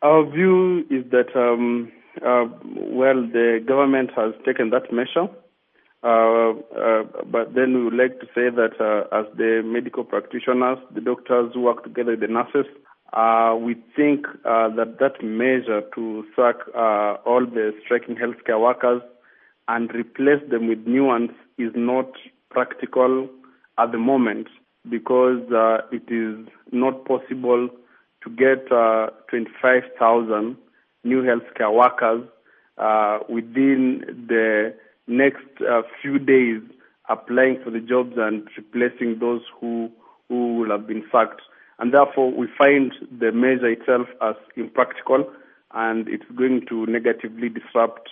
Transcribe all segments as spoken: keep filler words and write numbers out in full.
Our view is that, um, uh, well, the government has taken that measure, uh, uh, but then we would like to say that uh, as the medical practitioners, the doctors who work together with the nurses, uh, we think uh, that that measure to sack uh, all the striking healthcare workers and replace them with new ones is not practical at the moment, because uh, it is not possible to get uh, twenty-five thousand new healthcare workers uh, within the next uh, few days applying for the jobs and replacing those who who will have been sacked. And therefore, we find the measure itself as impractical, and it's going to negatively disrupt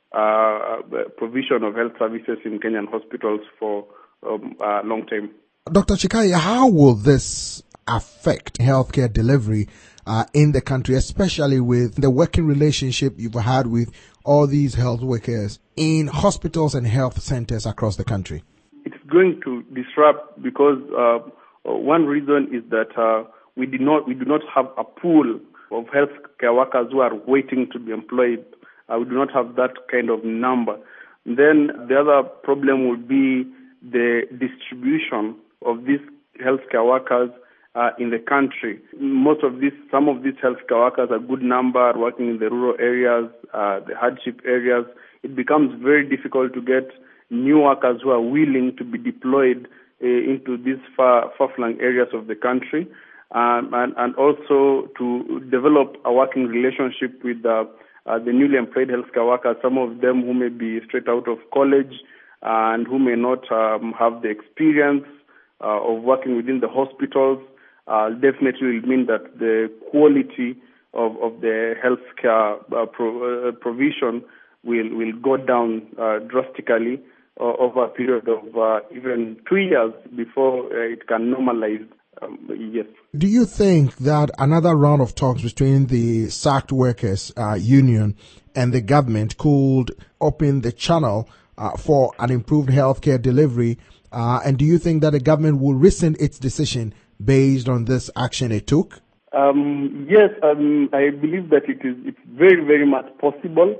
uh, provision of health services in Kenyan hospitals for um, a long time. Doctor Chikaya, how will this affect healthcare delivery uh, in the country, especially with the working relationship you've had with all these health workers in hospitals and health centers across the country? It's going to disrupt because uh, one reason is that uh, we do not we do not have a pool of healthcare workers who are waiting to be employed. Uh, we do not have that kind of number. Then the other problem would be the distribution of these healthcare workers uh, in the country. Most of these, some of these healthcare workers, a good number, working in the rural areas, uh, the hardship areas. It becomes very difficult to get new workers who are willing to be deployed uh, into these far, far-flung areas of the country, um, and, and also to develop a working relationship with uh, uh, the newly employed healthcare workers, some of them who may be straight out of college and who may not um, have the experience uh, of working within the hospitals. Uh, definitely will mean that the quality of, of the healthcare uh, pro, uh, provision will, will go down uh, drastically uh, over a period of uh, even two years before uh, it can normalize. Um, yes. Do you think that another round of talks between the sacked workers uh, union and the government could open the channel uh, for an improved healthcare delivery? Uh, and do you think that the government will rescind its decision based on this action it took? Um, yes, um, I believe that it is. It's very, very much possible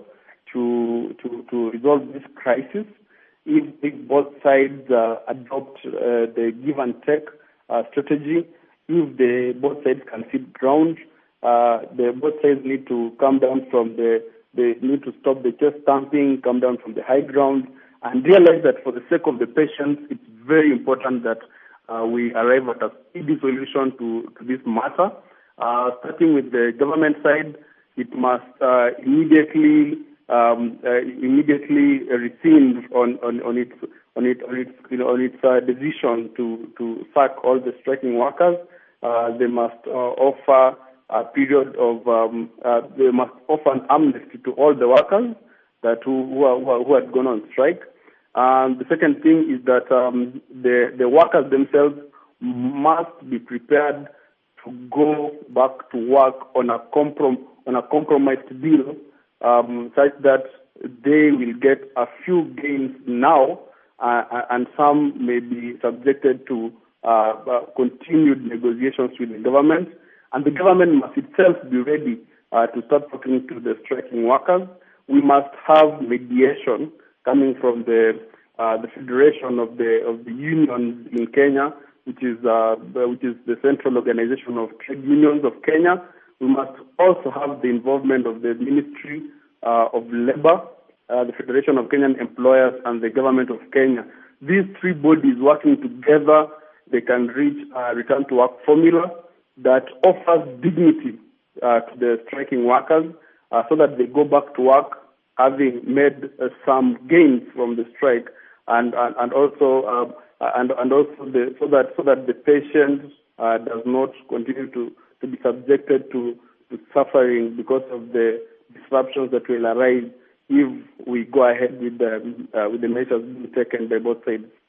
to to, to resolve this crisis if, if both sides uh, adopt uh, the give and take uh, strategy. If the both sides can sit ground, uh, the both sides need to come down from the. They need to stop the chest stamping, come down from the high ground, and realize that for the sake of the patients, it's very important that uh, we arrive at a speedy solution to, to this matter. Uh, starting with the government side, it must uh, immediately um, uh, immediately rescind on, on, on its on it on its you know, on its uh, decision to to sack all the striking workers. Uh, they must uh, offer a period of um, uh, they must offer an amnesty to all the workers that who who, are, who had gone on strike. And the second thing is that um, the the workers themselves must be prepared to go back to work on a comprom- on a compromised deal, um, such that they will get a few gains now, uh, and some may be subjected to uh, uh, continued negotiations with the government. And the government must itself be ready uh, to start talking to the striking workers. We must have mediation coming from the uh, the Federation of the of the Unions in Kenya, which is uh, which is the central organization of trade unions of Kenya. We must also have the involvement of the Ministry uh, of Labour, uh, the Federation of Kenyan Employers, and the Government of Kenya. These three bodies working together, they can reach a return to work formula that offers dignity uh, to the striking workers, uh, so that they go back to work having made uh, some gains from the strike, and and, and also uh, and and also the, so that so that the patient uh, does not continue to, to be subjected to, to suffering because of the disruptions that will arise if we go ahead with the uh, with the measures being taken by both sides.